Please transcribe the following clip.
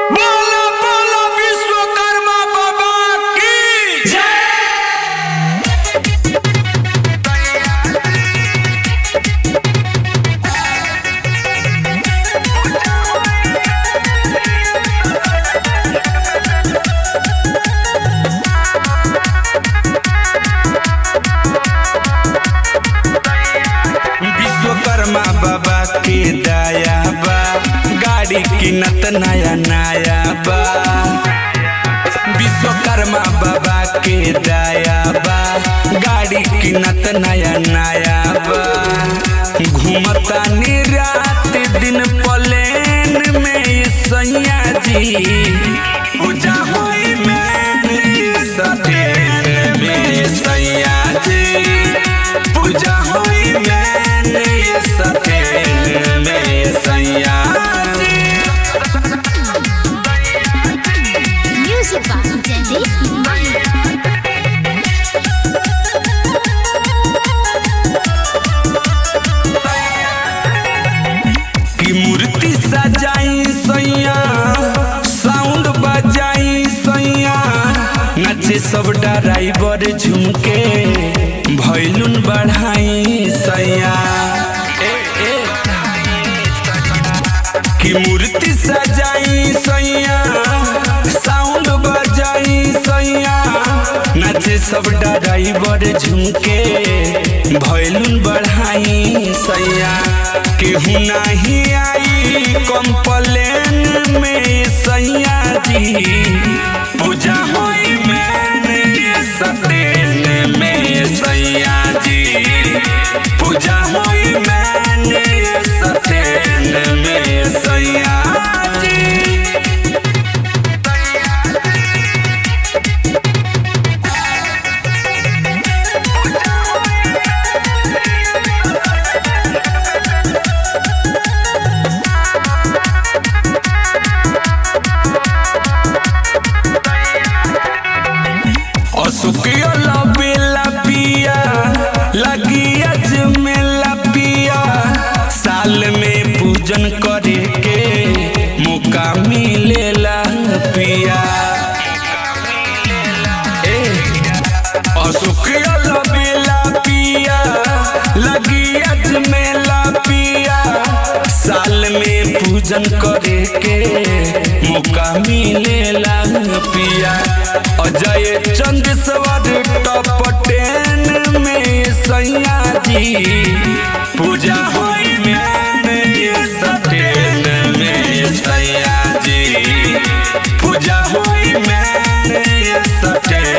बोलो बोलो विश्वकर्मा बाबा की जय। विश्वकर्मा बाबा के दया बा, गाड़ी किनत नया नया बा। विश्वकर्मा बाबा के दया बा, गाड़ी किनत नया नया बा। घूमता नी रात दिन प्लेन में सैया जी, पूजा होई में सटेन में सैया जी, पूजा होई में सटेन में सैया जी। Music by Jaideep Mani. की मूर्ति सजाई सैया, साउंड बजाई सैया, नचे सब ड्राइवर झुमके भैलुन बढ़ाई सैया। की मूर्ति सजाई सैया, साउंड बजाई सैया, नचे सब ड्राइवर झुमके भैलुन बढ़ाई सैया। केहू नहीं आई कंप्लेन में सैया जी, पूजा होई में सटेन में सैया जी, पूजा होई में सटेन में सैया जी। असुकिया बेला पिया लगी अजमेला पिया, साल में पूजन करे के मौका मिलेला पिया। असुकिया बेला पिया लगी अजमेला पिया, साल में पूजन करे के मौका मिलेला पिया। अजय चंदेश्वर टॉप 10 में सैया जी, पूजा होई में सटेन में सैया